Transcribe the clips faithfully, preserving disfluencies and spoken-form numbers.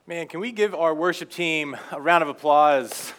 Man, can we give our worship team a round of applause?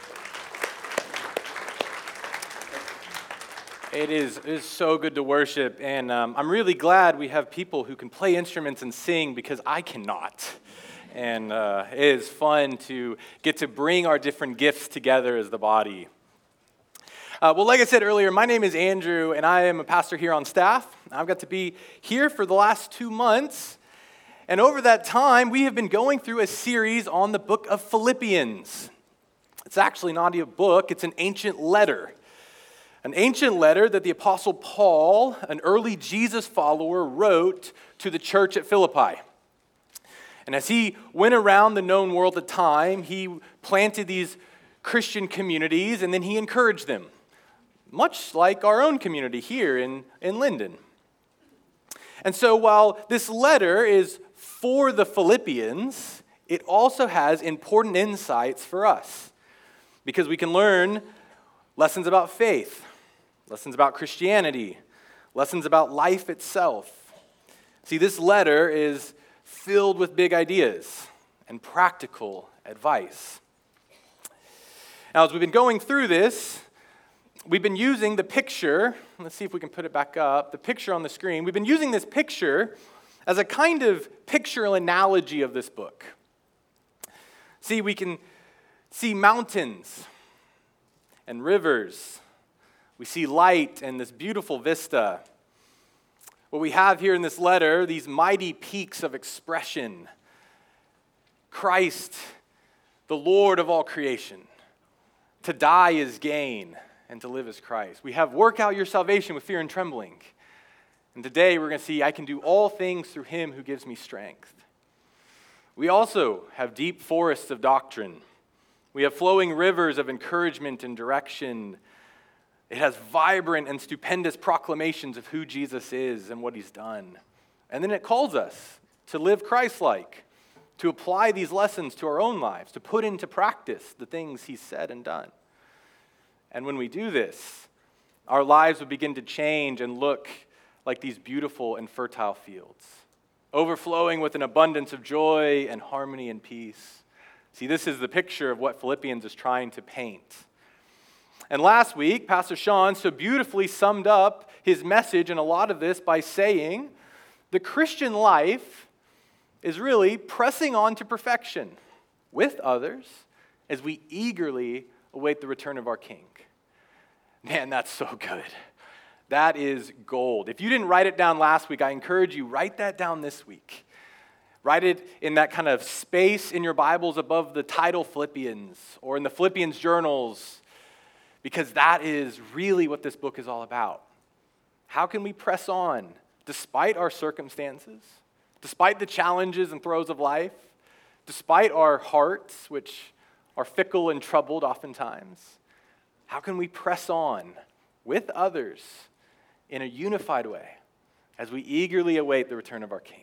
It is, it is so good to worship, and um, I'm really glad we have people who can play instruments and sing because I cannot. And uh, it is fun to get to bring our different gifts together as the body. Uh, well, like I said earlier, my name is Andrew, and I am a pastor here on staff. I've got to be here for the last two months. And over that time, we have been going through a series on the book of Philippians. It's actually not a book, it's an ancient letter. An ancient letter that the Apostle Paul, an early Jesus follower, wrote to the church at Philippi. And as he went around the known world at the time, he planted these Christian communities and then he encouraged them, much like our own community here in, in Linden. And so while this letter is for the Philippians, it also has important insights for us because we can learn lessons about faith, lessons about Christianity, lessons about life itself. See, this letter is filled with big ideas and practical advice. Now, as we've been going through this, we've been using the picture, let's see if we can put it back up, the picture on the screen. We've been using this picture as a kind of pictorial analogy of this book. See, we can see mountains and rivers. We see light and this beautiful vista. What we have here in this letter, these mighty peaks of expression. Christ, the Lord of all creation. To die is gain, and to live is Christ. We have work out your salvation with fear and trembling. And today we're going to see I can do all things through him who gives me strength. We also have deep forests of doctrine. We have flowing rivers of encouragement and direction. It has vibrant and stupendous proclamations of who Jesus is and what he's done. And then it calls us to live Christ-like, to apply these lessons to our own lives, to put into practice the things he's said and done. And when we do this, our lives will begin to change and look like these beautiful and fertile fields, overflowing with an abundance of joy and harmony and peace. See, this is the picture of what Philippians is trying to paint. And last week, Pastor Sean so beautifully summed up his message in a lot of this by saying, the Christian life is really pressing on to perfection with others as we eagerly await the return of our King. Man, that's so good. That is gold. If you didn't write it down last week, I encourage you, write that down this week. Write it in that kind of space in your Bibles above the title Philippians or in the Philippians journals, because that is really what this book is all about. How can we press on despite our circumstances, despite the challenges and throes of life, despite our hearts, which are fickle and troubled oftentimes? How can we press on with others in a unified way as we eagerly await the return of our King?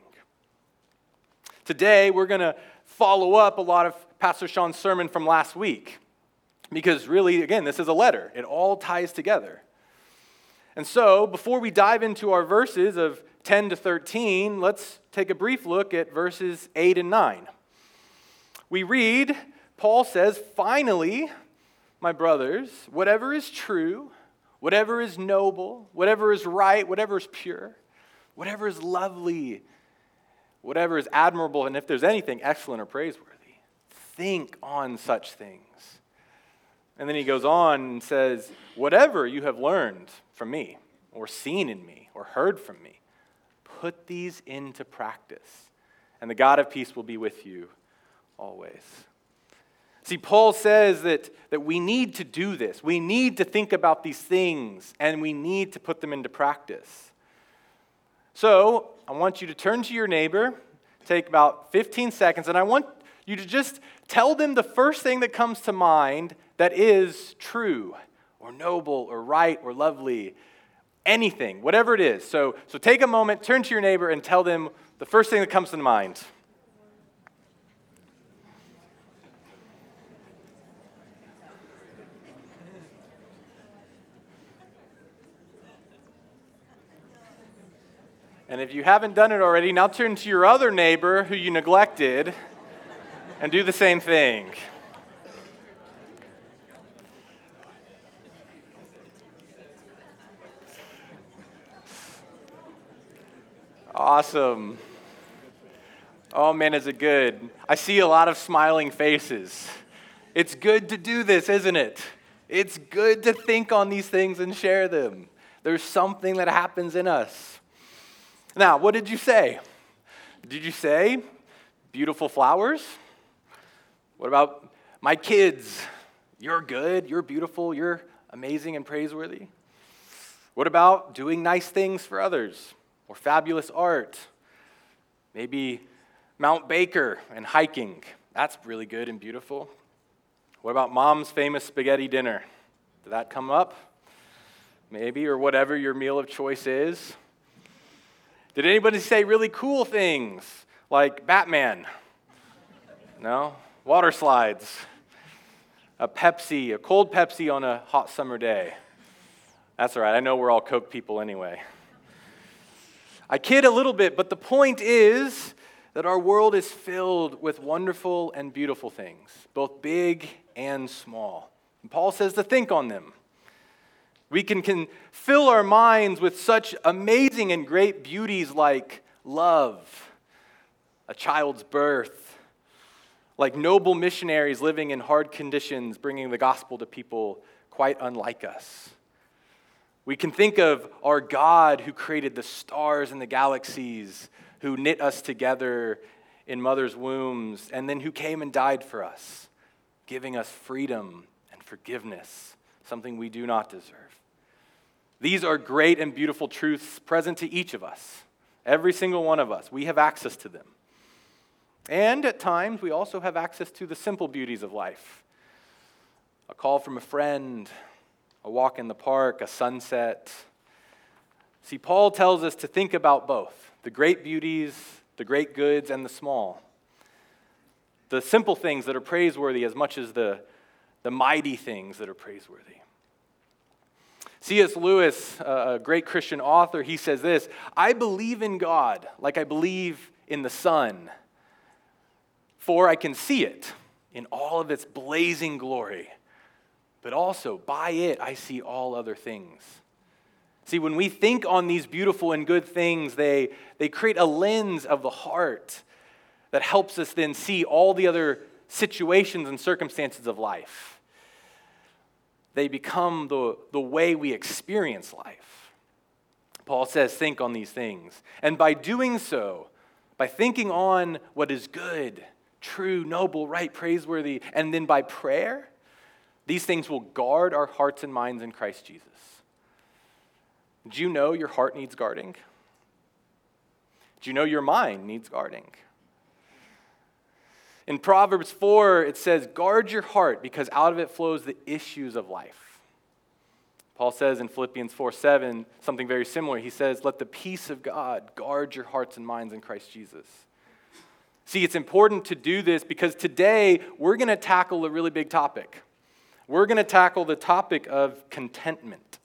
Today, we're going to follow up a lot of Pastor Sean's sermon from last week because really, again, this is a letter. It all ties together. And so, before we dive into our verses of ten to thirteen, let's take a brief look at verses eight and nine. We read, Paul says, "Finally, my brothers, whatever is true, whatever is noble, whatever is right, whatever is pure, whatever is lovely, whatever is admirable, and if there's anything excellent or praiseworthy, think on such things." And then he goes on and says, "Whatever you have learned from me, or seen in me, or heard from me, put these into practice, and the God of peace will be with you always." See, Paul says that, that we need to do this. We need to think about these things, and we need to put them into practice. So, I want you to turn to your neighbor, take about fifteen seconds, and I want you to just tell them the first thing that comes to mind that is true, or noble, or right, or lovely, anything, whatever it is. So, so take a moment, turn to your neighbor, and tell them the first thing that comes to mind. And if you haven't done it already, now turn to your other neighbor who you neglected and do the same thing. Awesome. Oh man, is it good? I see a lot of smiling faces. It's good to do this, isn't it? It's good to think on these things and share them. There's something that happens in us. Now, what did you say? Did you say beautiful flowers? What about my kids? You're good, you're beautiful, you're amazing and praiseworthy. What about doing nice things for others? Or fabulous art? Maybe Mount Baker and hiking. That's really good and beautiful. What about mom's famous spaghetti dinner? Did that come up? Maybe, or whatever your meal of choice is. Did anybody say really cool things like Batman? No? Water slides. A Pepsi, a cold Pepsi on a hot summer day. That's all right. I know we're all Coke people anyway. I kid a little bit, but the point is that our world is filled with wonderful and beautiful things, both big and small. And Paul says to think on them. We can, can fill our minds with such amazing and great beauties like love, a child's birth, like noble missionaries living in hard conditions, bringing the gospel to people quite unlike us. We can think of our God who created the stars and the galaxies, who knit us together in mother's wombs, and then who came and died for us, giving us freedom and forgiveness, something we do not deserve. These are great and beautiful truths present to each of us, every single one of us. We have access to them. And at times, we also have access to the simple beauties of life. A call from a friend, a walk in the park, a sunset. See, Paul tells us to think about both, the great beauties, the great goods, and the small. The simple things that are praiseworthy as much as the, the mighty things that are praiseworthy. C S Lewis, a great Christian author, he says this, I believe in God like I believe in the sun, for I can see it in all of its blazing glory. But also, by it, I see all other things. See, when we think on these beautiful and good things, they, they create a lens of the heart that helps us then see all the other situations and circumstances of life. They become the, the way we experience life. Paul says, think on these things. And by doing so, by thinking on what is good, true, noble, right, praiseworthy, and then by prayer, these things will guard our hearts and minds in Christ Jesus. Do you know your heart needs guarding? Do you know your mind needs guarding? In Proverbs four, it says, guard your heart because out of it flows the issues of life. Paul says in Philippians four seven, something very similar. He says, let the peace of God guard your hearts and minds in Christ Jesus. See, it's important to do this because today we're going to tackle a really big topic. We're going to tackle the topic of contentment.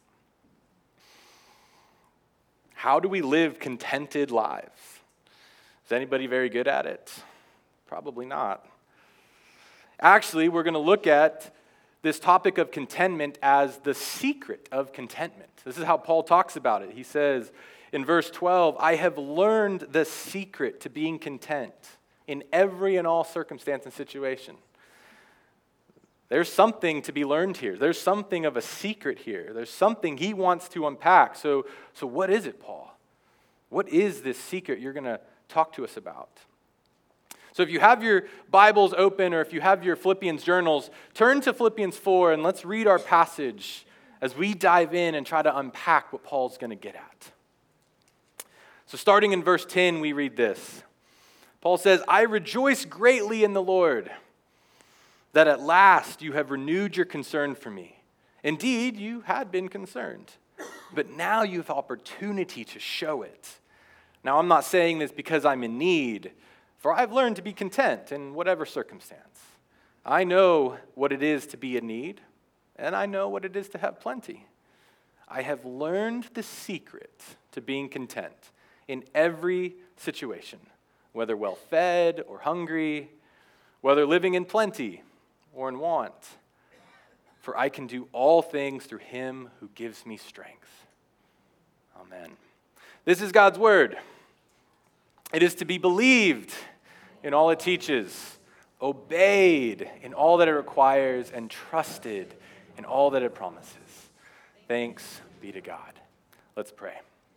How do we live contented lives? Is anybody very good at it? Probably not. Actually, we're going to look at this topic of contentment as the secret of contentment. This is how Paul talks about it. He says in verse twelve, I have learned the secret to being content in every and all circumstance and situation. There's something to be learned here. There's something of a secret here. There's something he wants to unpack. So, so what is it, Paul? What is this secret you're going to talk to us about? So if you have your Bibles open or if you have your Philippians journals, turn to Philippians four and let's read our passage as we dive in and try to unpack what Paul's going to get at. So starting in verse ten, we read this. Paul says, I rejoice greatly in the Lord that at last you have renewed your concern for me. Indeed, you had been concerned, but now you have opportunity to show it. Now, I'm not saying this because I'm in need, for I've learned to be content in whatever circumstance. I know what it is to be in need, and I know what it is to have plenty. I have learned the secret to being content in every situation, whether well-fed or hungry, whether living in plenty or in want. For I can do all things through him who gives me strength. Amen. This is God's word. It is to be believed in all it teaches, obeyed in all that it requires, and trusted in all that it promises. Thanks be to God. Let's pray.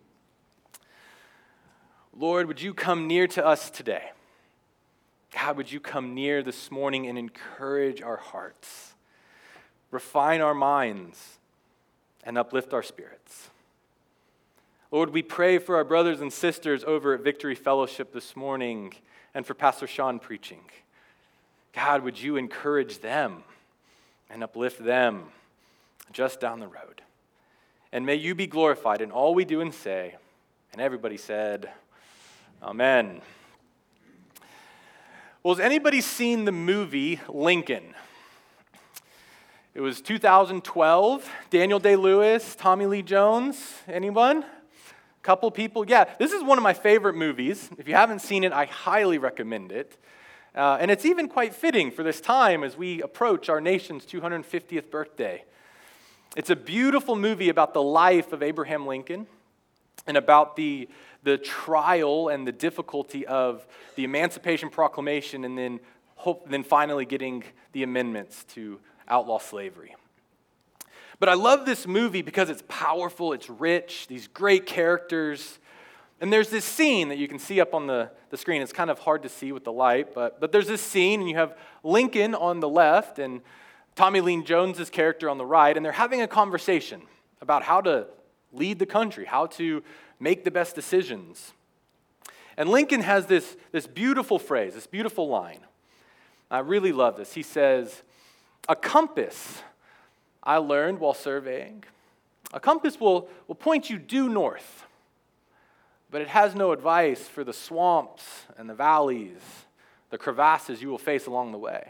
Lord, would you come near to us today? God, would you come near this morning and encourage our hearts, refine our minds, and uplift our spirits. Lord, we pray for our brothers and sisters over at Victory Fellowship this morning and for Pastor Sean preaching. God, would you encourage them and uplift them just down the road? And may you be glorified in all we do and say. And everybody said, Amen. Well, has anybody seen the movie Lincoln? It was two thousand twelve. Daniel Day-Lewis, Tommy Lee Jones. Anyone? A couple people? Yeah, this is one of my favorite movies. If you haven't seen it, I highly recommend it. Uh, and it's even quite fitting for this time as we approach our nation's two hundred fiftieth birthday. It's a beautiful movie about the life of Abraham Lincoln and about the, the trial and the difficulty of the Emancipation Proclamation and then, hope, then finally getting the amendments to outlaw slavery. But I love this movie because it's powerful, it's rich, these great characters. And there's this scene that you can see up on the, the screen. It's kind of hard to see with the light, but, but there's this scene, and you have Lincoln on the left and Tommy Lee Jones' character on the right, and they're having a conversation about how to lead the country, how to make the best decisions. And Lincoln has this, this beautiful phrase, this beautiful line. I really love this. He says, "A compass, I learned while surveying, a compass will, will point you due north, but it has no advice for the swamps and the valleys, the crevasses you will face along the way.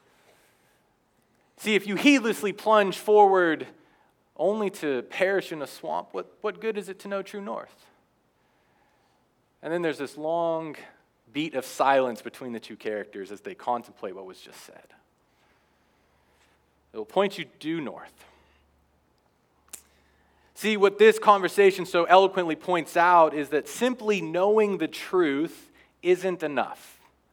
See, if you heedlessly plunge forward only to perish in a swamp, what, what good is it to know true north?" And then there's this long beat of silence between the two characters as they contemplate what was just said. It will point you due north. See, what this conversation so eloquently points out is that simply knowing the truth isn't enough.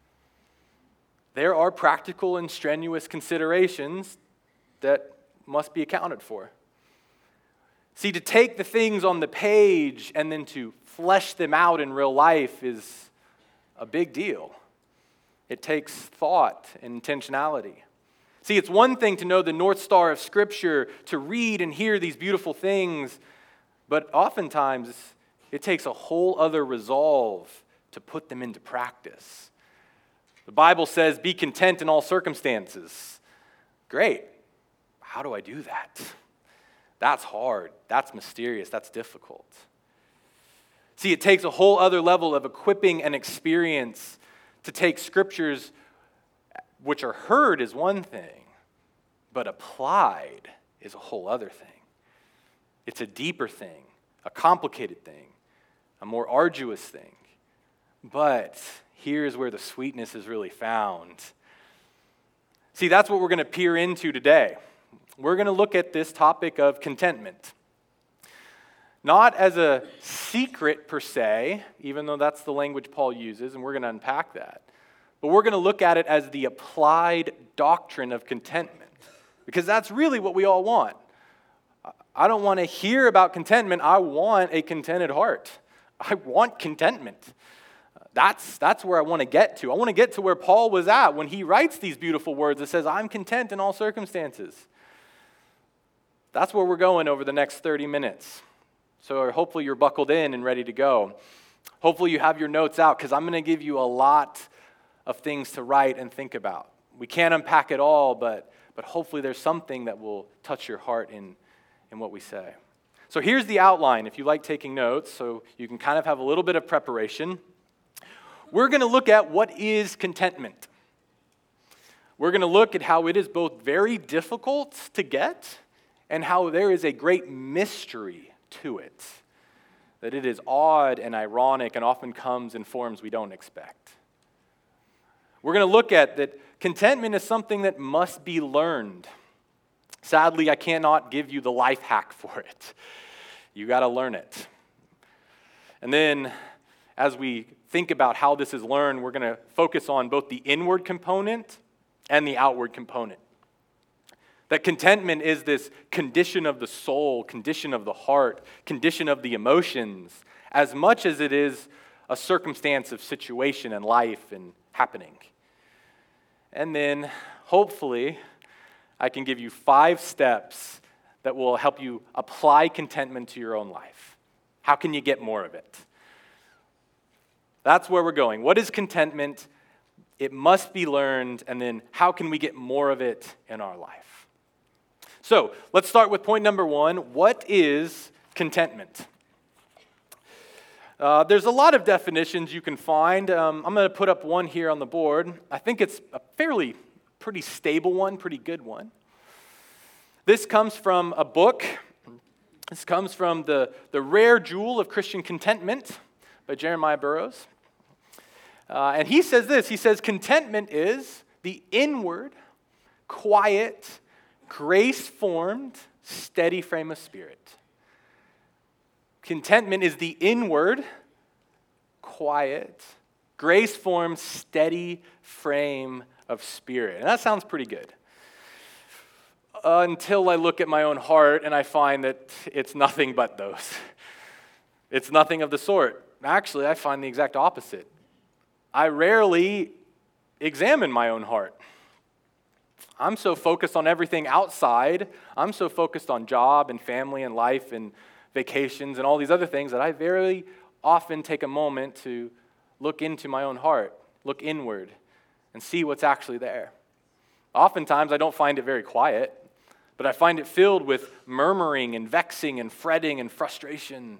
There are practical and strenuous considerations that must be accounted for. See, to take the things on the page and then to flesh them out in real life is a big deal. It takes thought and intentionality. See, it's one thing to know the North Star of Scripture, to read and hear these beautiful things, but oftentimes it takes a whole other resolve to put them into practice. The Bible says, "Be content in all circumstances." Great. How do I do that? That's hard. That's mysterious. That's difficult. See, it takes a whole other level of equipping and experience to take scriptures which are heard is one thing, but applied is a whole other thing. It's a deeper thing, a complicated thing, a more arduous thing. But here's where the sweetness is really found. See, that's what we're going to peer into today. We're going to look at this topic of contentment. Not as a secret per se, even though that's the language Paul uses, and we're going to unpack that. But we're going to look at it as the applied doctrine of contentment, because that's really what we all want. I don't want to hear about contentment. I want a contented heart. I want contentment. That's, that's where I want to get to. I want to get to where Paul was at when he writes these beautiful words that says, "I'm content in all circumstances." That's where we're going over the next thirty minutes. So hopefully you're buckled in and ready to go. Hopefully you have your notes out, because I'm going to give you a lot of things to write and think about. We can't unpack it all, but, but hopefully there's something that will touch your heart in, in what we say. So here's the outline, if you like taking notes, so you can kind of have a little bit of preparation. We're going to look at what is contentment. We're going to look at how it is both very difficult to get and how there is a great mystery to it, that it is odd and ironic and often comes in forms we don't expect. We're going to look at that contentment is something that must be learned. Sadly, I cannot give you the life hack for it. You got to learn it. And then, as we think about how this is learned, we're going to focus on both the inward component and the outward component. That contentment is this condition of the soul, condition of the heart, condition of the emotions, as much as it is a circumstance of situation and life and happening. And then, hopefully, I can give you five steps that will help you apply contentment to your own life. How can you get more of it? That's where we're going. What is contentment? It must be learned, and then how can we get more of it in our life? So, let's start with point number one. What is contentment? Uh, there's a lot of definitions you can find. Um, I'm going to put up one here on the board. I think it's a fairly pretty stable one, pretty good one. This comes from a book. This comes from the, the Rare Jewel of Christian Contentment by Jeremiah Burroughs. Uh, and he says this, he says, contentment is the inward, quiet, grace-formed, steady frame of spirit. Contentment is the inward, quiet, grace-formed, steady frame of spirit. And that sounds pretty good. Uh, until I look at my own heart and I find that it's nothing but those. It's nothing of the sort. Actually, I find the exact opposite. I rarely examine my own heart. I'm so focused on everything outside. I'm so focused on job and family and life and vacations and all these other things that I very often take a moment to look into my own heart, look inward, and see what's actually there. Oftentimes, I don't find it very quiet, but I find it filled with murmuring and vexing and fretting and frustration.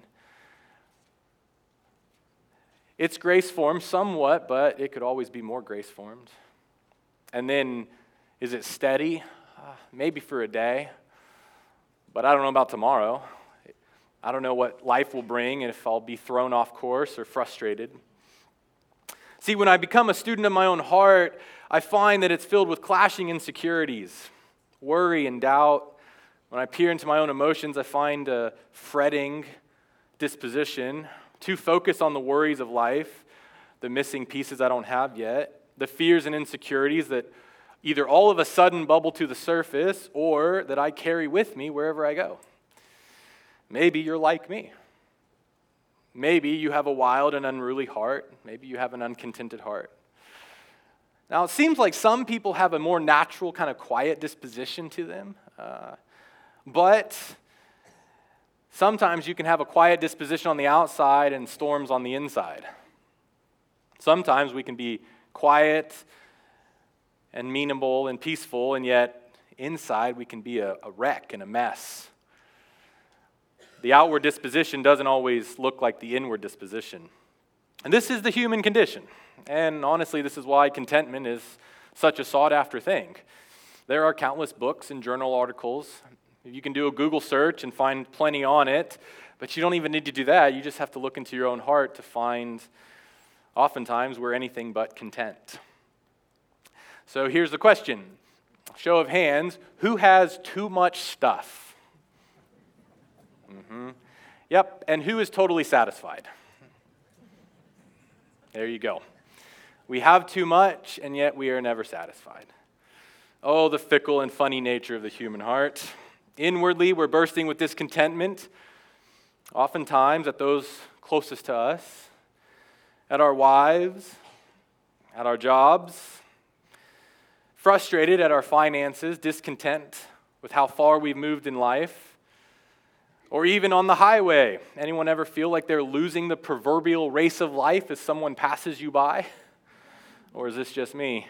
It's grace-formed somewhat, but it could always be more grace-formed. And then, is it steady? Uh, maybe for a day, but I don't know about tomorrow. I don't know what life will bring and if I'll be thrown off course or frustrated. See, when I become a student of my own heart, I find that it's filled with clashing insecurities, worry and doubt. When I peer into my own emotions, I find a fretting disposition, too focused on the worries of life, the missing pieces I don't have yet, the fears and insecurities that either all of a sudden bubble to the surface or that I carry with me wherever I go. Maybe you're like me. Maybe you have a wild and unruly heart. Maybe you have an uncontented heart. Now, it seems like some people have a more natural kind of quiet disposition to them. Uh, but sometimes you can have a quiet disposition on the outside and storms on the inside. Sometimes we can be quiet and meanable and peaceful, and yet inside we can be a, a wreck and a mess. The outward disposition doesn't always look like the inward disposition. And this is the human condition. And honestly, this is why contentment is such a sought-after thing. There are countless books and journal articles. You can do a Google search and find plenty on it, but you don't even need to do that. You just have to look into your own heart to find, oftentimes, we're anything but content. So here's the question. Show of hands, who has too much stuff? Mm-hmm. Yep, and who is totally satisfied? There you go. We have too much, and yet we are never satisfied. Oh, the fickle and funny nature of the human heart. Inwardly, we're bursting with discontentment, oftentimes at those closest to us, at our wives, at our jobs, frustrated at our finances, discontent with how far we've moved in life, or even on the highway. Anyone ever feel like they're losing the proverbial race of life as someone passes you by? Or is this just me?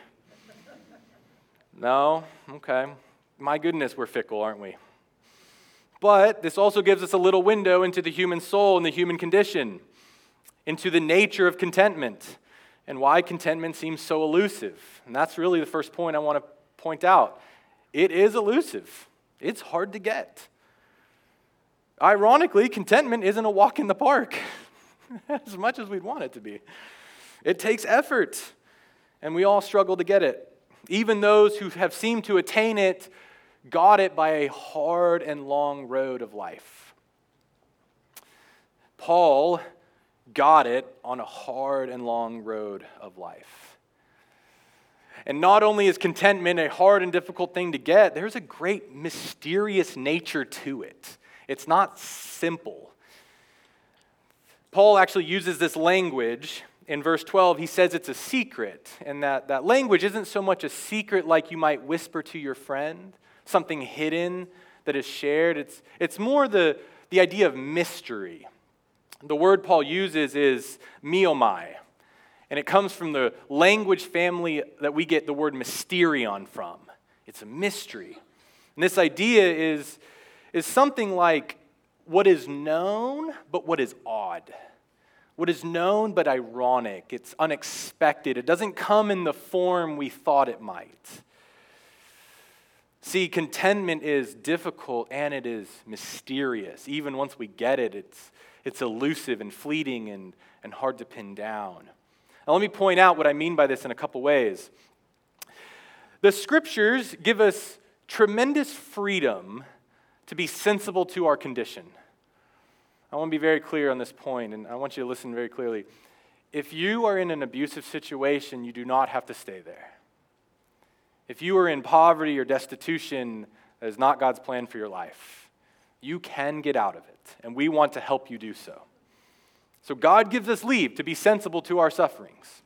No? Okay. My goodness, we're fickle, aren't we? But this also gives us a little window into the human soul and the human condition, into the nature of contentment, and why contentment seems so elusive. And that's really the first point I want to point out. It is elusive. It's hard to get. Ironically, contentment isn't a walk in the park, as much as we'd want it to be. It takes effort. and we all struggle to get it. Even those who have seemed to attain it got it by a hard and long road of life. Paul got it on a hard and long road of life. And not only is contentment a hard and difficult thing to get, there's a great mysterious nature to it. It's not simple. Paul actually uses this language. In verse twelve, he says it's a secret, and that, that language isn't so much a secret like you might whisper to your friend, something hidden that is shared. It's, it's more the, the idea of mystery. The word Paul uses is meomai, and it comes from the language family that we get the word mysterion from. It's a mystery. And this idea is, is something like what is known, but what is odd. What is known, but ironic. It's unexpected. It doesn't come in the form we thought it might. See, contentment is difficult and it is mysterious. Even once we get it, it's, it's elusive and fleeting and, and hard to pin down. Now, let me point out what I mean by this in a couple ways. The scriptures give us tremendous freedom to be sensible to our condition. I want to be very clear on this point, and I want you to listen very clearly. If you are in an abusive situation, you do not have to stay there. If you are in poverty or destitution, that is not God's plan for your life. You can get out of it, and we want to help you do so. So God gives us leave to be sensible to our sufferings.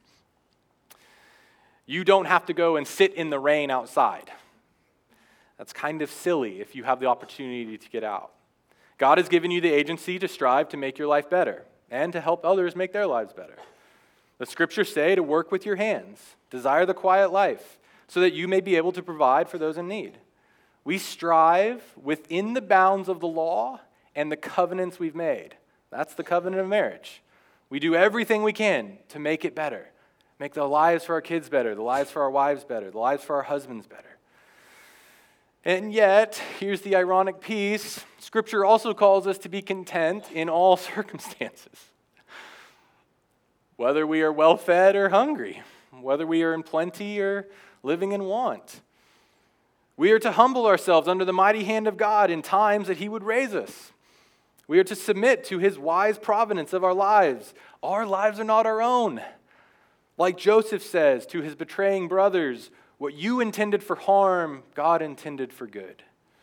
You don't have to go and sit in the rain outside. That's kind of silly if you have the opportunity to get out. God has given you the agency to strive to make your life better and to help others make their lives better. The scriptures say to work with your hands, desire the quiet life, so that you may be able to provide for those in need. We strive within the bounds of the law and the covenants we've made. That's the covenant of marriage. We do everything we can to make it better, make the lives for our kids better, the lives for our wives better, the lives for our husbands better. And yet, here's the ironic piece, Scripture also calls us to be content in all circumstances. Whether we are well-fed or hungry, whether we are in plenty or living in want. We are to humble ourselves under the mighty hand of God in times that He would raise us. We are to submit to His wise providence of our lives. Our lives are not our own. Like Joseph says to his betraying brothers, what you intended for harm, God intended for good.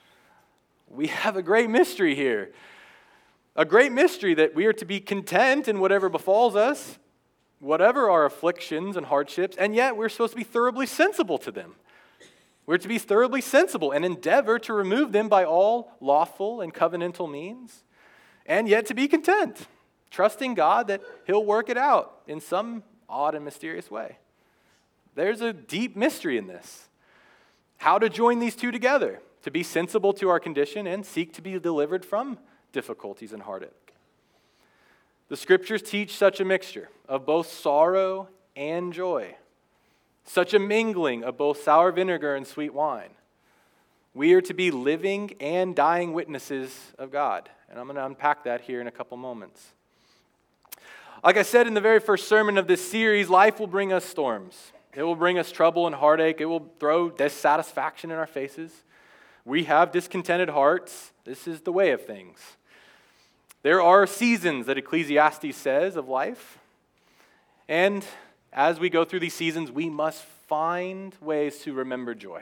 We have a great mystery here. A great mystery that we are to be content in whatever befalls us, whatever our afflictions and hardships, and yet we're supposed to be thoroughly sensible to them. We're to be thoroughly sensible and endeavor to remove them by all lawful and covenantal means, and yet to be content, trusting God that He'll work it out in some odd and mysterious way. There's a deep mystery in this. How to join these two together, to be sensible to our condition and seek to be delivered from difficulties and heartache. The scriptures teach such a mixture of both sorrow and joy, such a mingling of both sour vinegar and sweet wine. We are to be living and dying witnesses of God, and I'm going to unpack that here in a couple moments. Like I said in the very first sermon of this series, life will bring us storms. It will bring us trouble and heartache. It will throw dissatisfaction in our faces. We have discontented hearts. This is the way of things. There are seasons that Ecclesiastes says of life. And as we go through these seasons, we must find ways to remember joy.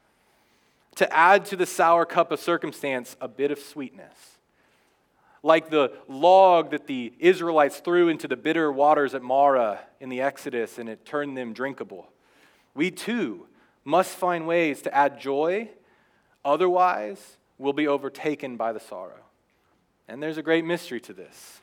To add to the sour cup of circumstance a bit of sweetness. Like the log that the Israelites threw into the bitter waters at Marah in the Exodus and it turned them drinkable. We too must find ways to add joy, otherwise we'll be overtaken by the sorrow. And there's a great mystery to this.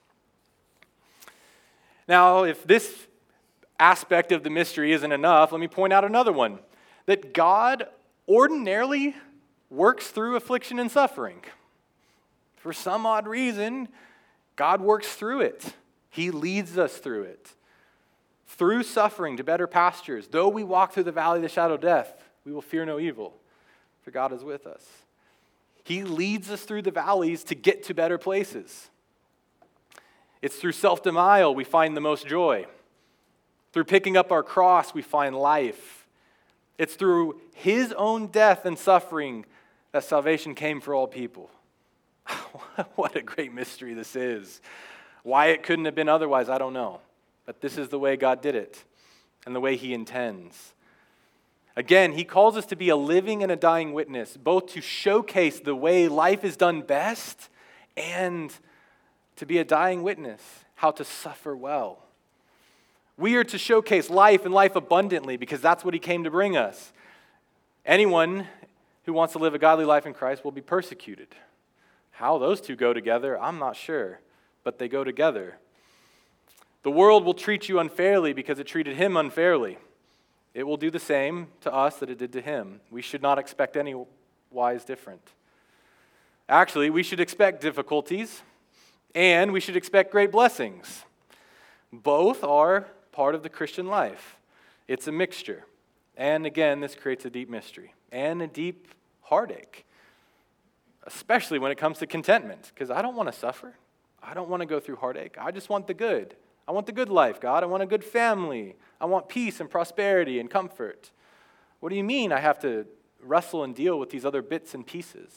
Now, if this aspect of the mystery isn't enough, let me point out another one. That God ordinarily works through affliction and suffering. For some odd reason, God works through it. He leads us through it. Through suffering to better pastures. Though we walk through the valley of the shadow of death, we will fear no evil, for God is with us. He leads us through the valleys to get to better places. It's through self-denial we find the most joy. Through picking up our cross, we find life. It's through his own death and suffering that salvation came for all people. What a great mystery this is. Why it couldn't have been otherwise, I don't know. But this is the way God did it and the way he intends. Again, he calls us to be a living and a dying witness, both to showcase the way life is done best and to be a dying witness, how to suffer well. We are to showcase life and life abundantly because that's what he came to bring us. Anyone who wants to live a godly life in Christ will be persecuted. How those two go together, I'm not sure, but they go together. The world will treat you unfairly because it treated him unfairly. It will do the same to us that it did to him. We should not expect any wise different. Actually, we should expect difficulties, and we should expect great blessings. Both are part of the Christian life. It's a mixture. And again, this creates a deep mystery and a deep heartache, especially when it comes to contentment, because I don't want to suffer. I don't want to go through heartache. I just want the good. I want the good life, God. I want a good family. I want peace and prosperity and comfort. What do you mean I have to wrestle and deal with these other bits and pieces?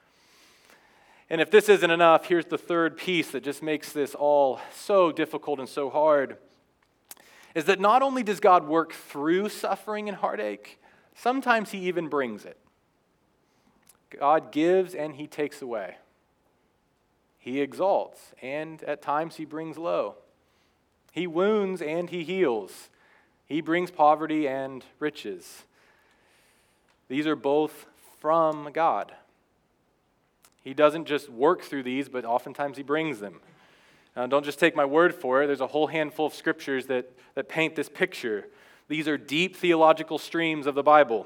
And if this isn't enough, here's the third piece that just makes this all so difficult and so hard, is that not only does God work through suffering and heartache, sometimes he even brings it. God gives and he takes away. He exalts and at times he brings low. He wounds and he heals. He brings poverty and riches. These are both from God. He doesn't just work through these, but oftentimes he brings them. Now, don't just take my word for it. There's a whole handful of scriptures that, that paint this picture. These are deep theological streams of the Bible.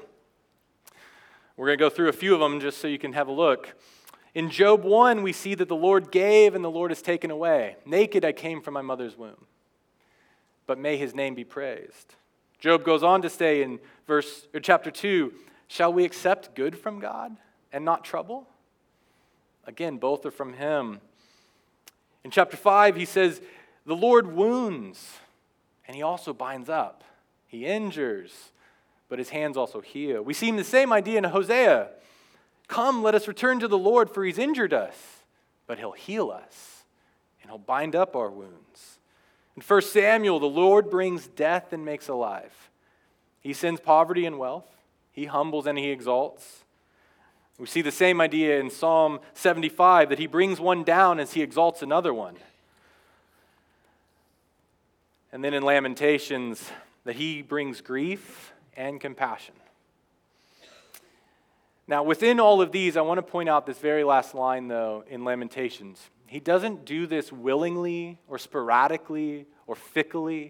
We're going to go through a few of them just so you can have a look. In Job one, we see that the Lord gave and the Lord has taken away. Naked I came from my mother's womb, but may his name be praised. Job goes on to say in verse or chapter two, shall we accept good from God and not trouble? Again, both are from him. In chapter five, he says, the Lord wounds and he also binds up. He injures, but his hands also heal. We see the same idea in Hosea. Come, let us return to the Lord, for he's injured us, but he'll heal us, and he'll bind up our wounds. In First Samuel, the Lord brings death and makes alive. He sends poverty and wealth. He humbles and he exalts. We see the same idea in Psalm seventy-five, that he brings one down as he exalts another one. And then in Lamentations, that he brings grief and compassion. Now, within all of these, I want to point out this very last line, though, in Lamentations. He doesn't do this willingly or sporadically or fickly.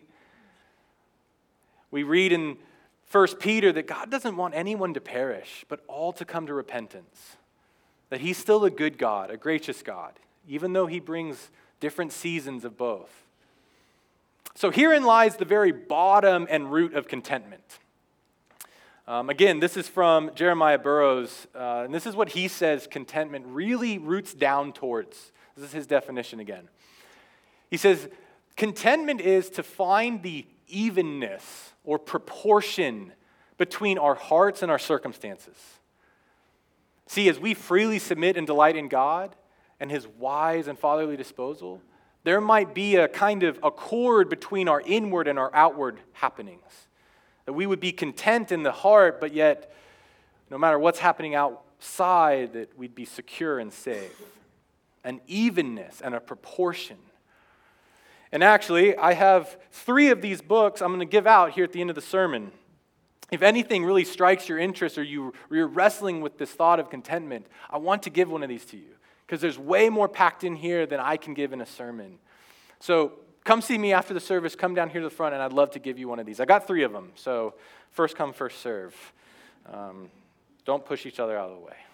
We read in First Peter that God doesn't want anyone to perish, but all to come to repentance. That he's still a good God, a gracious God, even though he brings different seasons of both. So herein lies the very bottom and root of contentment. Um, again, this is from Jeremiah Burroughs, uh, and this is what he says contentment really roots down towards. This is his definition again. He says, contentment is to find the evenness or proportion between our hearts and our circumstances. See, as we freely submit and delight in God and his wise and fatherly disposal, there might be a kind of accord between our inward and our outward happenings. That we would be content in the heart, but yet, no matter what's happening outside, that we'd be secure and safe. An evenness and a proportion. And actually, I have three of these books I'm going to give out here at the end of the sermon. If anything really strikes your interest or, you, or you're wrestling with this thought of contentment, I want to give one of these to you. Because there's way more packed in here than I can give in a sermon. So come see me after the service. Come down here to the front, and I'd love to give you one of these. I got three of them, so first come, first serve. Um, don't push each other out of the way.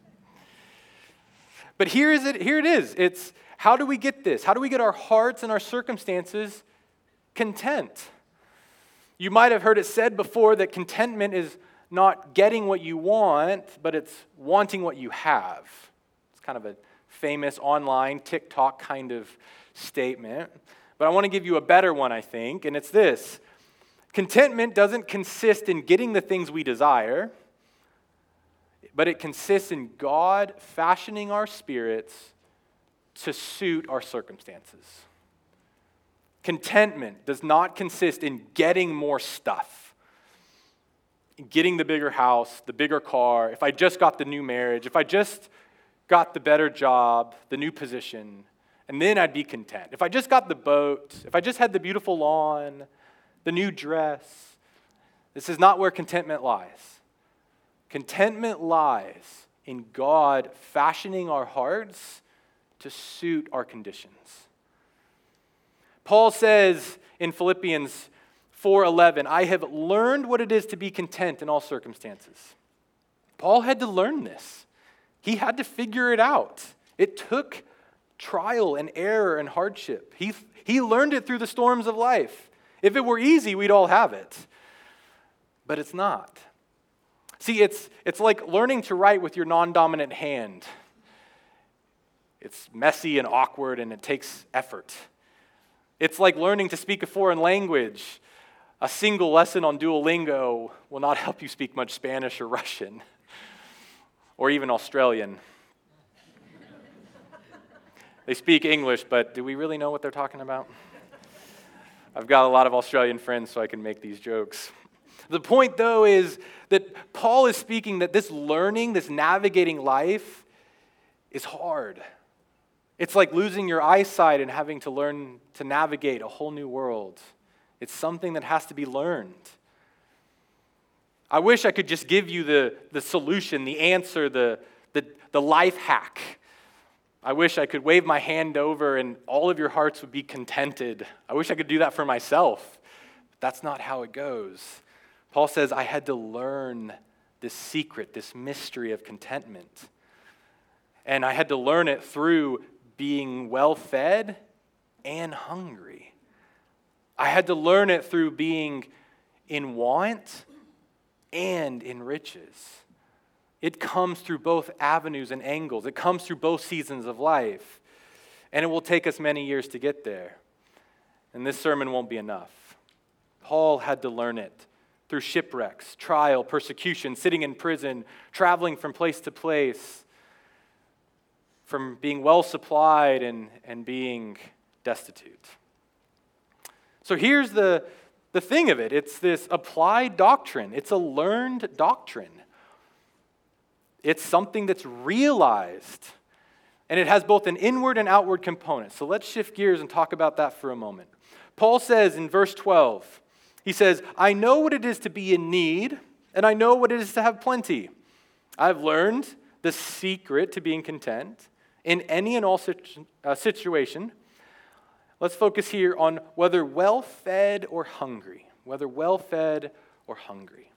But here is it. Here it is. It's how do we get this? How do we get our hearts and our circumstances content? You might have heard it said before that contentment is not getting what you want, but it's wanting what you have. It's kind of a famous online TikTok kind of statement. But I want to give you a better one, I think, and it's this. Contentment doesn't consist in getting the things we desire, but it consists in God fashioning our spirits to suit our circumstances. Contentment does not consist in getting more stuff, getting the bigger house, the bigger car, if I just got the new marriage, if I just got the better job, the new position, and then I'd be content. If I just got the boat, if I just had the beautiful lawn, the new dress, this is not where contentment lies. Contentment lies in God fashioning our hearts to suit our conditions. Paul says in Philippians four eleven, I have learned what it is to be content in all circumstances. Paul had to learn this. He had to figure it out. It took trial and error and hardship. He, he learned it through the storms of life. If it were easy, we'd all have it. But it's not. See, it's, it's like learning to write with your non-dominant hand. It's messy and awkward, and it takes effort. It's like learning to speak a foreign language. A single lesson on Duolingo will not help you speak much Spanish or Russian, or even Australian. They speak English, but do we really know what they're talking about? I've got a lot of Australian friends, so I can make these jokes. The point, though, is that Paul is speaking that this learning, this navigating life is hard. It's like losing your eyesight and having to learn to navigate a whole new world. It's something that has to be learned. I wish I could just give you the, the solution, the answer, the, the, the life hack. I wish I could wave my hand over and all of your hearts would be contented. I wish I could do that for myself. But that's not how it goes. Paul says, I had to learn this secret, this mystery of contentment. And I had to learn it through being well-fed and hungry. I had to learn it through being in want and in riches. It comes through both avenues and angles. It comes through both seasons of life. And it will take us many years to get there. And this sermon won't be enough. Paul had to learn it through shipwrecks, trial, persecution, sitting in prison, traveling from place to place, from being well supplied and, and being destitute. So here's the, the thing of it. It's this applied doctrine. It's a learned doctrine. It's something that's realized, and it has both an inward and outward component. So let's shift gears and talk about that for a moment. Paul says in verse twelve, he says, I know what it is to be in need, and I know what it is to have plenty. I've learned the secret to being content in any and all situ- uh, situation. Let's focus here on whether well-fed or hungry. Whether well-fed or hungry.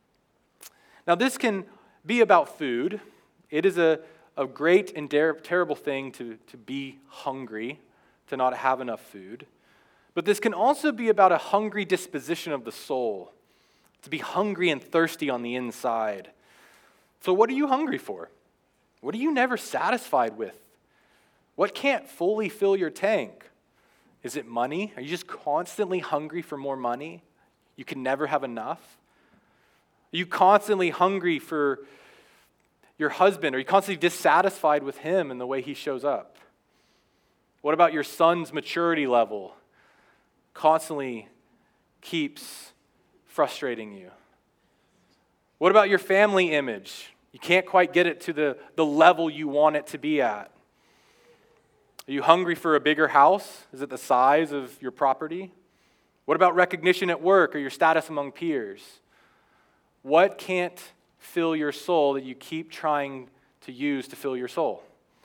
Now this can be about food. It is a, a great and der- terrible thing to, to be hungry, to not have enough food. But this can also be about a hungry disposition of the soul, to be hungry and thirsty on the inside. So what are you hungry for? What are you never satisfied with? What can't fully fill your tank? Is it money? Are you just constantly hungry for more money? You can never have enough? Are you constantly hungry for your husband? Are you constantly dissatisfied with him and the way he shows up? What about your son's maturity level? Constantly keeps frustrating you. What about your family image? You can't quite get it to the, the level you want it to be at. Are you hungry for a bigger house? Is it the size of your property? What about recognition at work or your status among peers? What can't fill your soul that you keep trying to use to fill your soul?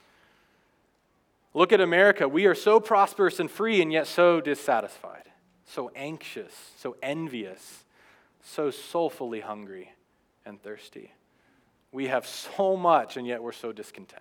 Look at America. We are so prosperous and free and yet so dissatisfied, so anxious, so envious, so soulfully hungry and thirsty. We have so much and yet we're so discontent.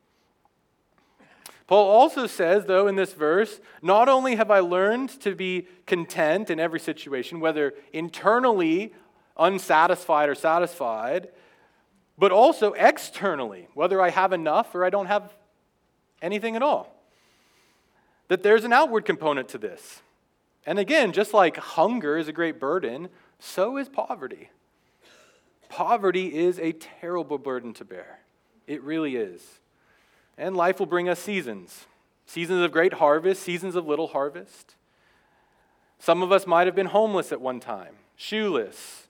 Paul also says, though, in this verse, not only have I learned to be content in every situation, whether internally unsatisfied or satisfied, but also externally, whether I have enough or I don't have anything at all. That there's an outward component to this. And again, just like hunger is a great burden, so is poverty. Poverty is a terrible burden to bear. It really is. And life will bring us seasons. Seasons of great harvest, seasons of little harvest. Some of us might have been homeless at one time, shoeless.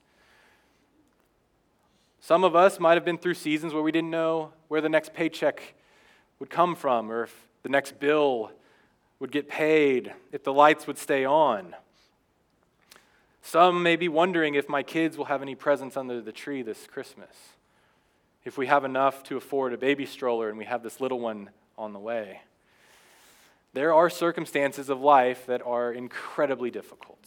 Some of us might have been through seasons where we didn't know where the next paycheck would come from, or if the next bill would get paid, if the lights would stay on. Some may be wondering if my kids will have any presents under the tree this Christmas, if we have enough to afford a baby stroller and we have this little one on the way. There are circumstances of life that are incredibly difficult.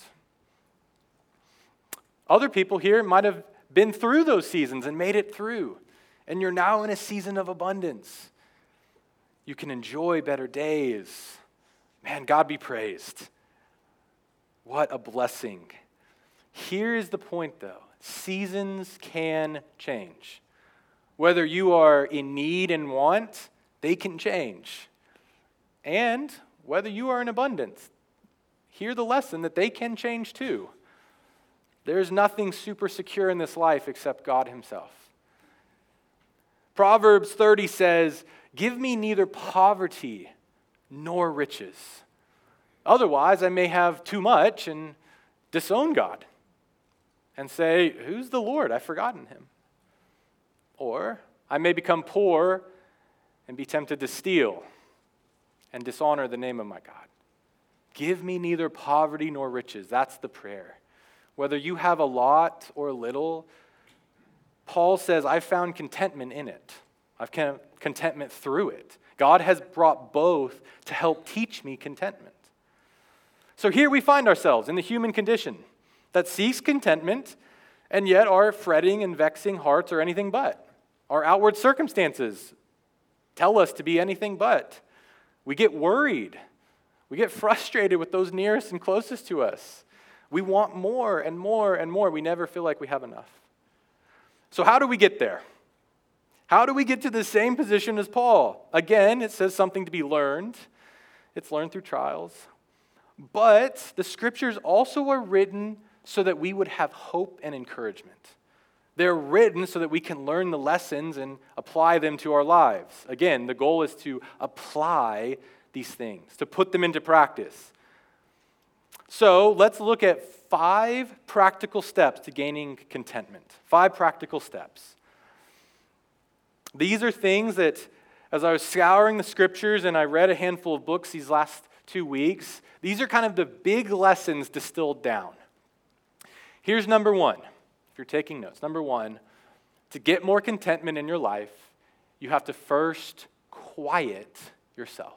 Other people here might have been through those seasons and made it through, and you're now in a season of abundance. You can enjoy better days. Man, God be praised. What a blessing. Here is the point, though. Seasons can change. Whether you are in need and want, they can change. And whether you are in abundance, hear the lesson that they can change too. There's nothing super secure in this life except God himself. Proverbs thirty says, "Give me neither poverty nor riches. Otherwise, I may have too much and disown God and say, 'Who's the Lord? I've forgotten him.' Or I may become poor and be tempted to steal and dishonor the name of my God. Give me neither poverty nor riches." That's the prayer. Whether you have a lot or little, Paul says, I've found contentment in it. I've found contentment through it. God has brought both to help teach me contentment. So here we find ourselves in the human condition that seeks contentment, and yet our fretting and vexing hearts are anything but. Our outward circumstances tell us to be anything but. We get worried. We get frustrated with those nearest and closest to us. We want more and more and more. We never feel like we have enough. So how do we get there? How do we get to the same position as Paul? Again, it says something to be learned. It's learned through trials. But the scriptures also are written so that we would have hope and encouragement. They're written so that we can learn the lessons and apply them to our lives. Again, the goal is to apply these things, to put them into practice. So let's look at five practical steps to gaining contentment. Five practical steps. These are things that, as I was scouring the scriptures and I read a handful of books these last two weeks, these are kind of the big lessons distilled down. Here's number one. If you're taking notes, number one, to get more contentment in your life, you have to first quiet yourself.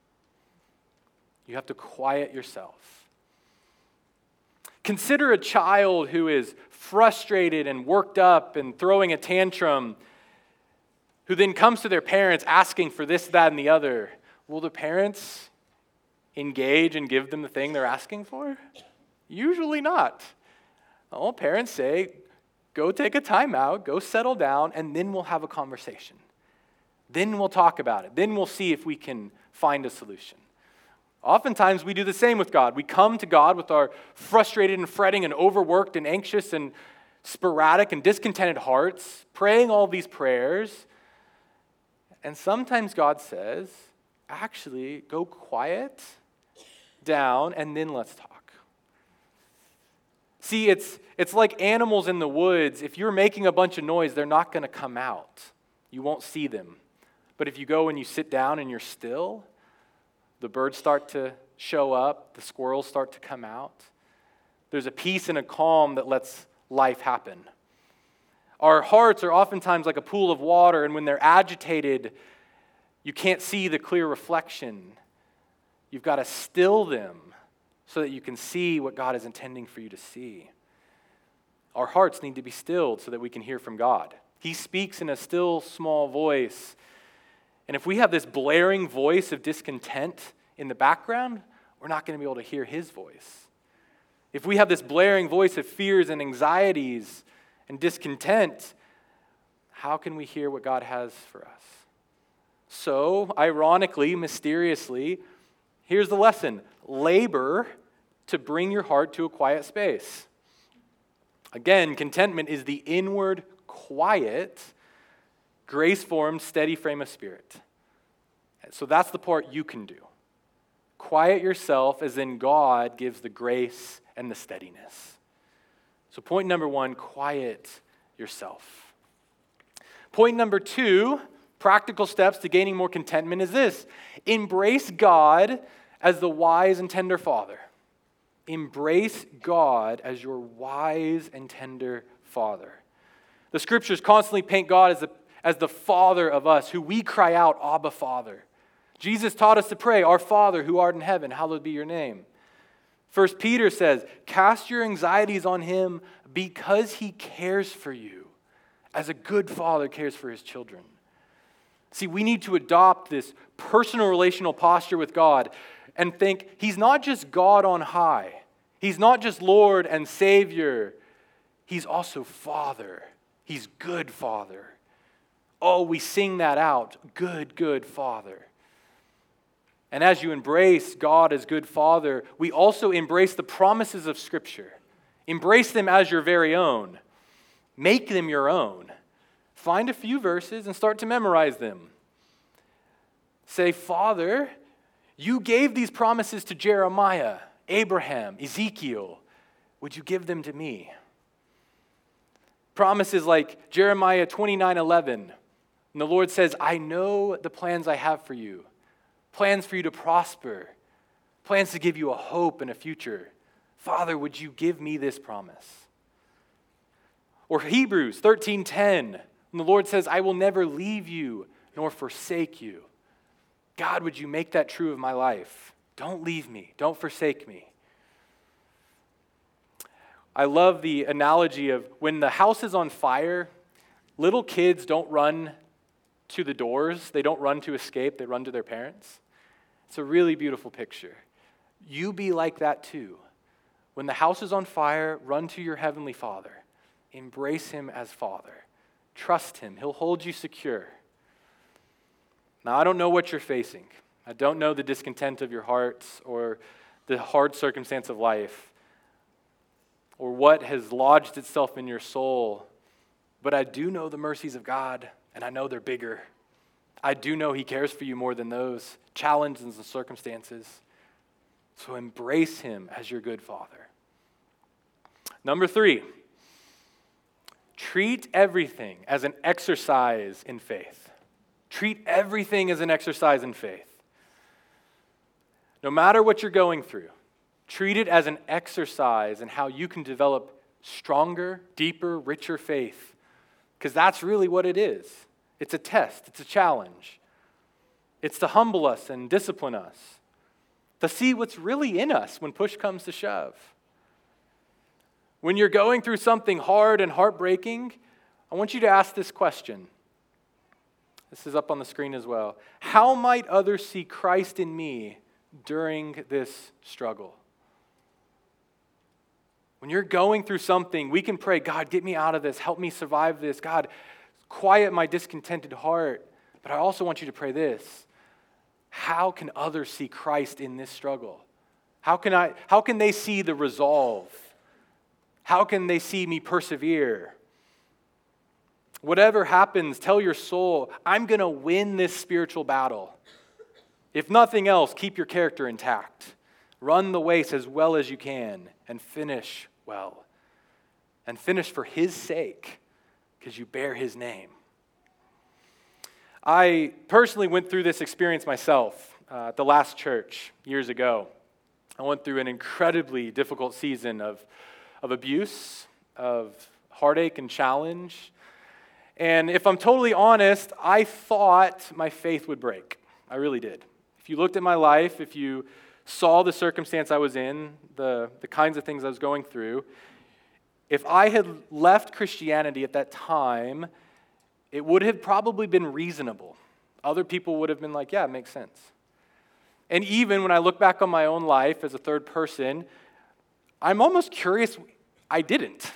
You have to quiet yourself. Consider a child who is frustrated and worked up and throwing a tantrum, who then comes to their parents asking for this, that, and the other. Will the parents engage and give them the thing they're asking for? Usually not. All parents say, go take a time out, go settle down, and then we'll have a conversation. Then we'll talk about it. Then we'll see if we can find a solution. Oftentimes we do the same with God. We come to God with our frustrated and fretting and overworked and anxious and sporadic and discontented hearts, praying all these prayers. And sometimes God says, actually, go quiet down and then let's talk. See, it's, it's like animals in the woods. If you're making a bunch of noise, they're not going to come out. You won't see them. But if you go and you sit down and you're still, the birds start to show up, the squirrels start to come out. There's a peace and a calm that lets life happen. Our hearts are oftentimes like a pool of water, and when they're agitated, you can't see the clear reflection. You've got to still them so that you can see what God is intending for you to see. Our hearts need to be stilled so that we can hear from God. He speaks in a still, small voice. And if we have this blaring voice of discontent in the background, we're not going to be able to hear his voice. If we have this blaring voice of fears and anxieties and discontent, how can we hear what God has for us? So, ironically, mysteriously, here's the lesson. Labor to bring your heart to a quiet space. Again, contentment is the inward, quiet, grace-formed, steady frame of spirit. So that's the part you can do. Quiet yourself as in God gives the grace and the steadiness. So point number one, quiet yourself. Point number two, practical steps to gaining more contentment is this. Embrace God as the wise and tender Father. Embrace God as your wise and tender Father. The scriptures constantly paint God as the, as the Father of us, who we cry out, Abba, Father. Jesus taught us to pray, Our Father who art in heaven, hallowed be your name. First Peter says, cast your anxieties on him because he cares for you, as a good father cares for his children. See, we need to adopt this personal relational posture with God and think he's not just God on high. He's not just Lord and Savior. He's also Father. He's good Father. Oh, we sing that out. Good, good Father. And as you embrace God as good Father, we also embrace the promises of Scripture. Embrace them as your very own. Make them your own. Find a few verses and start to memorize them. Say, Father, you gave these promises to Jeremiah, Abraham, Ezekiel. Would you give them to me? Promises like Jeremiah twenty-nine eleven. And the Lord says, I know the plans I have for you. Plans for you to prosper. Plans to give you a hope and a future. Father, would you give me this promise? Or Hebrews thirteen ten. And the Lord says, I will never leave you nor forsake you. God, would you make that true of my life? Don't leave me. Don't forsake me. I love the analogy of when the house is on fire, little kids don't run to the doors. They don't run to escape. They run to their parents. It's a really beautiful picture. You be like that too. When the house is on fire, run to your heavenly Father. Embrace him as Father. Trust him. He'll hold you secure. Now, I don't know what you're facing. I don't know the discontent of your hearts or the hard circumstance of life or what has lodged itself in your soul, but I do know the mercies of God, and I know they're bigger. I do know he cares for you more than those challenges and circumstances. So embrace him as your good Father. Number three, treat everything as an exercise in faith. Treat everything as an exercise in faith. No matter what you're going through, treat it as an exercise in how you can develop stronger, deeper, richer faith. Because that's really what it is. It's a test. It's a challenge. It's to humble us and discipline us. To see what's really in us when push comes to shove. When you're going through something hard and heartbreaking, I want you to ask this question. This is up on the screen as well. How might others see Christ in me during this struggle? When you're going through something, we can pray, God, get me out of this. Help me survive this. God, quiet my discontented heart. But I also want you to pray this. How can others see Christ in this struggle? How can I, how can they see the resolve? How can they see me persevere? Whatever happens, tell your soul, I'm going to win this spiritual battle. If nothing else, keep your character intact. Run the race as well as you can and finish well. And finish for his sake because you bear his name. I personally went through this experience myself uh, at the last church years ago. I went through an incredibly difficult season of, of abuse, of heartache and challenge. And if I'm totally honest, I thought my faith would break. I really did. If you looked at my life, if you saw the circumstance I was in, the, the kinds of things I was going through, if I had left Christianity at that time, it would have probably been reasonable. Other people would have been like, yeah, it makes sense. And even when I look back on my own life as a third person, I'm almost curious I didn't.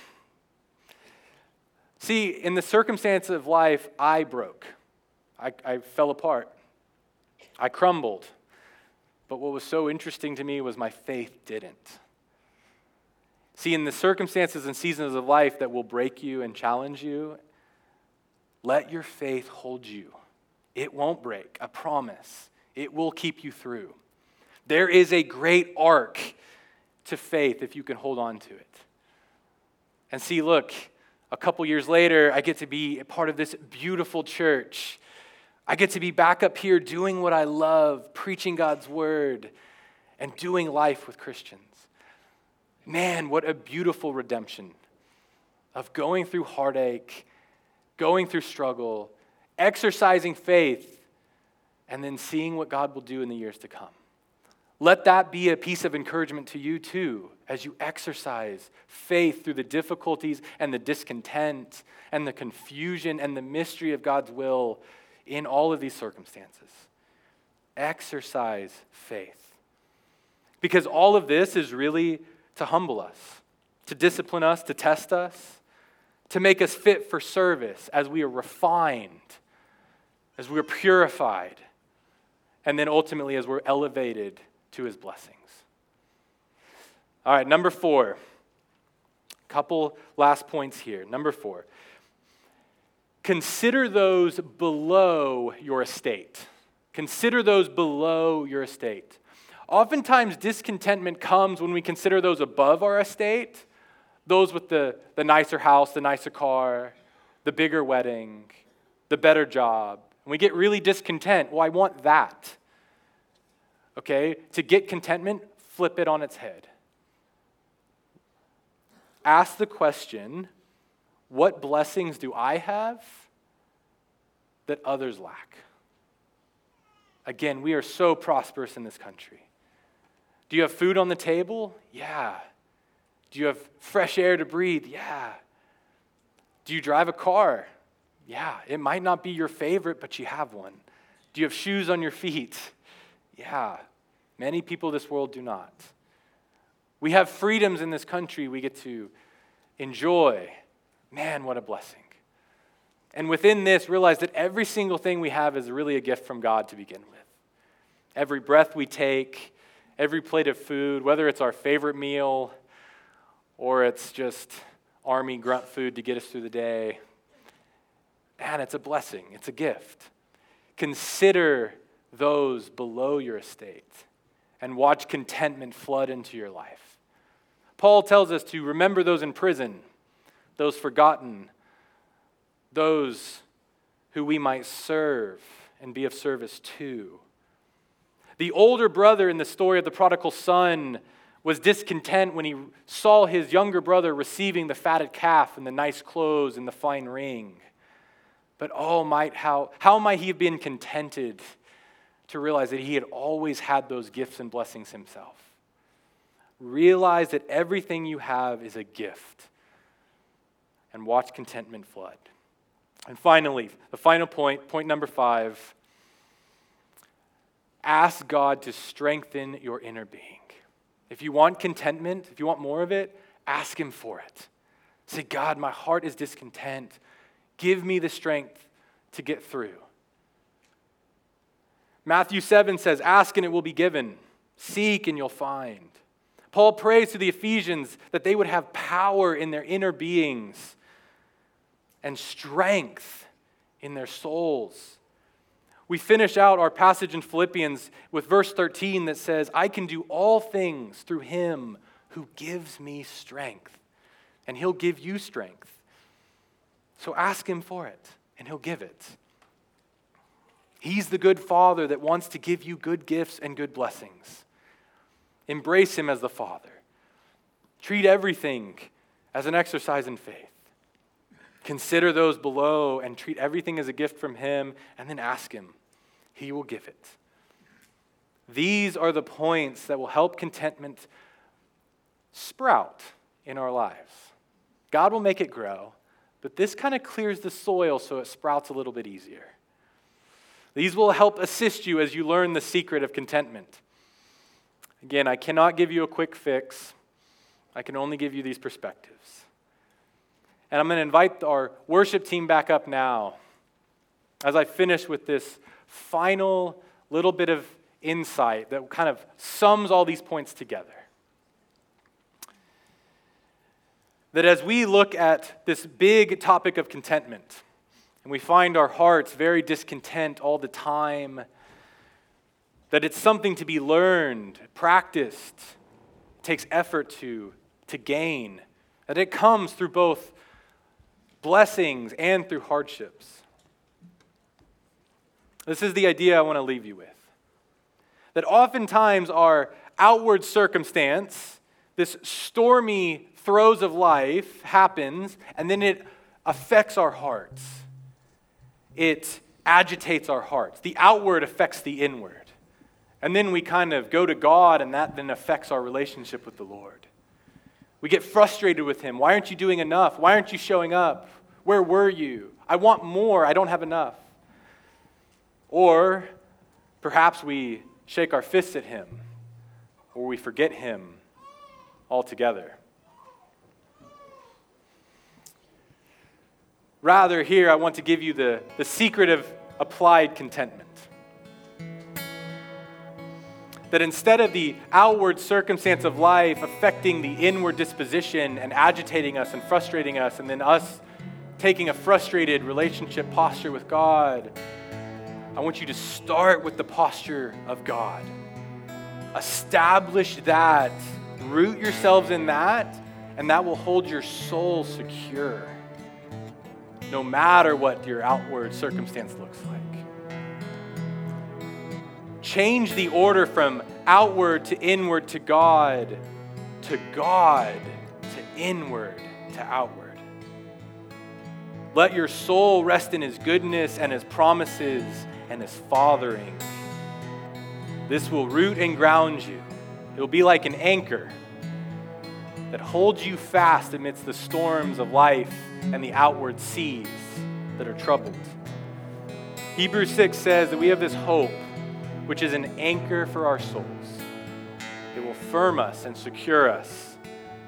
See, in the circumstance of life, I broke. I, I fell apart. I crumbled. But what was so interesting to me was my faith didn't. See, in the circumstances and seasons of life that will break you and challenge you, let your faith hold you. It won't break, I promise. It will keep you through. There is a great arc to faith if you can hold on to it. And see, look, a couple years later, I get to be a part of this beautiful church. I get to be back up here doing what I love, preaching God's word, and doing life with Christians. Man, what a beautiful redemption of going through heartache, going through struggle, exercising faith, and then seeing what God will do in the years to come. Let that be a piece of encouragement to you too, as you exercise faith through the difficulties and the discontent and the confusion and the mystery of God's will in all of these circumstances. Exercise faith. Because all of this is really to humble us, to discipline us, to test us, to make us fit for service as we are refined, as we are purified, and then ultimately as we're elevated to his blessings. All right, number four. Couple last points here. Number four. Consider those below your estate. Consider those below your estate. Oftentimes, discontentment comes when we consider those above our estate, those with the, the nicer house, the nicer car, the bigger wedding, the better job. And we get really discontent. Well, I want that. Okay? To get contentment, flip it on its head. Ask the question, what blessings do I have that others lack? Again, we are so prosperous in this country. Do you have food on the table? Yeah. Do you have fresh air to breathe? Yeah. Do you drive a car? Yeah. It might not be your favorite, but you have one. Do you have shoes on your feet? Yeah. Many people in this world do not. We have freedoms in this country we get to enjoy. Man, what a blessing. And within this, realize that every single thing we have is really a gift from God to begin with. Every breath we take, every plate of food, whether it's our favorite meal or it's just army grunt food to get us through the day, man, it's a blessing. It's a gift. Consider those below your estate and watch contentment flood into your life. Paul tells us to remember those in prison, those forgotten, those who we might serve and be of service to. The older brother in the story of the prodigal son was discontent when he saw his younger brother receiving the fatted calf and the nice clothes and the fine ring. But oh, might how, how might he have been contented to realize that he had always had those gifts and blessings himself. Realize that everything you have is a gift and watch contentment flood. And finally, the final point, point number five, ask God to strengthen your inner being. If you want contentment, if you want more of it, ask him for it. Say, God, my heart is discontent. Give me the strength to get through. Matthew seven says, ask and it will be given. Seek and you'll find. Paul prays to the Ephesians that they would have power in their inner beings and strength in their souls. We finish out our passage in Philippians with verse thirteen that says, I can do all things through him who gives me strength. And he'll give you strength. So ask him for it, and he'll give it. He's the good Father that wants to give you good gifts and good blessings. Embrace him as the Father. Treat everything as an exercise in faith. Consider those below and treat everything as a gift from him, and then ask him. He will give it. These are the points that will help contentment sprout in our lives. God will make it grow, but this kind of clears the soil so it sprouts a little bit easier. These will help assist you as you learn the secret of contentment. Again, I cannot give you a quick fix. I can only give you these perspectives. And I'm going to invite our worship team back up now as I finish with this final little bit of insight that kind of sums all these points together. that as we look at this big topic of contentment, and we find our hearts very discontent all the time, that it's something to be learned, practiced, takes effort to, to gain, that it comes through both blessings and through hardships. This is the idea I want to leave you with. That oftentimes our outward circumstance, this stormy throes of life happens, and then it affects our hearts. It agitates our hearts. The outward affects the inward. And then we kind of go to God, and that then affects our relationship with the Lord. We get frustrated with Him. Why aren't you doing enough? Why aren't you showing up? Where were you? I want more. I don't have enough. Or perhaps we shake our fists at Him, or we forget Him altogether. Rather, here I want to give you the, the secret of applied contentment. That instead of the outward circumstance of life affecting the inward disposition and agitating us and frustrating us, and then us taking a frustrated relationship posture with God, I want you to start with the posture of God. Establish that, root yourselves in that, and that will hold your soul secure, no matter what your outward circumstance looks like. Change the order from outward to inward to God, to God to inward to outward. Let your soul rest in His goodness and His promises and His fathering. This will root and ground you. It will be like an anchor that holds you fast amidst the storms of life and the outward seas that are troubled. Hebrews six says that we have this hope, which is an anchor for our souls. It will firm us and secure us.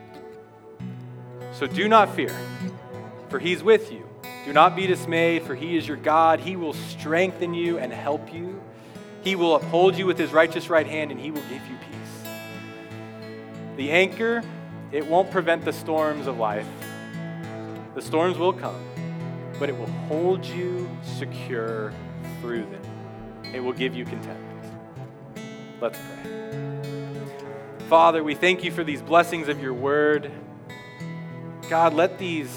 So do not fear, for He's with you. Do not be dismayed, for He is your God. He will strengthen you and help you. He will uphold you with His righteous right hand, and He will give you peace. The anchor, it won't prevent the storms of life. The storms will come, but it will hold you secure through them. It will give you contentment. Let's pray. Father, we thank You for these blessings of Your word. God, let these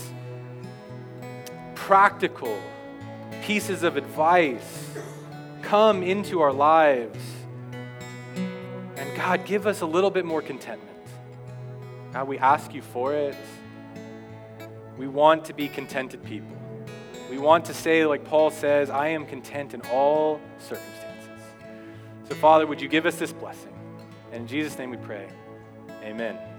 practical pieces of advice come into our lives. And God, give us a little bit more contentment. God, we ask You for it. We want to be contented people. We want to say, like Paul says, I am content in all circumstances. So, Father, would You give us this blessing? And in Jesus' name we pray. Amen.